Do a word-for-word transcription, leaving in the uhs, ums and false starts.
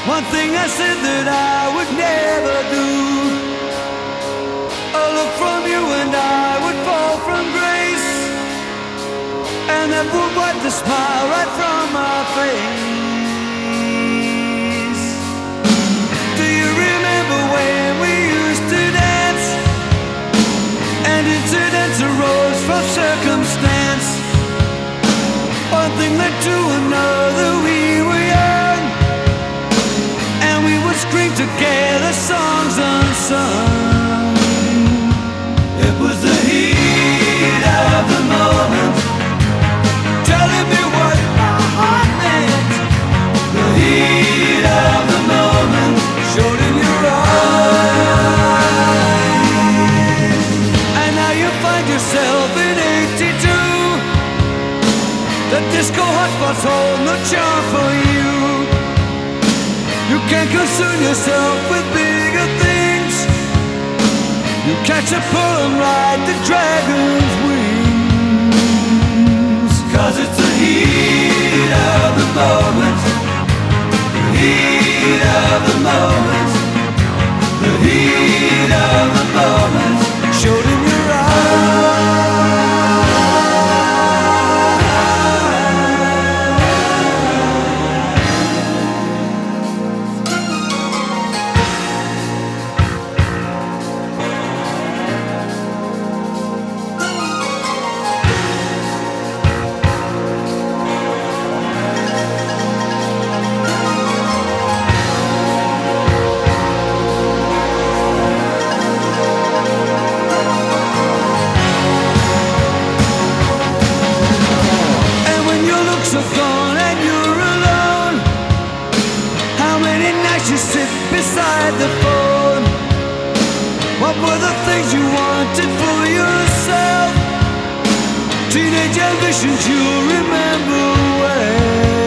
One thing I said that I would never do. A look from you and I would fall from grace, and that would wipe the smile right from my face. Do you remember when we used to dance, and incidents arose from circumstance? One thing led to another, we were young, and we would scream together songs unsung. It was the heat of the moment, telling me what my heart meant. The heat of the moment showed in your eyes. And now you find yourself in eighty-two. The disco hotspots hold no charm for you. You can't concern yourself with bigger things. You catch a pull and ride the dragon's wings. Cause it's the heat of the moment, the heat of the moment, the heat of the moment showed in your eyes. Beside the phone, what were the things you wanted for yourself? Teenage ambitions you'll remember well.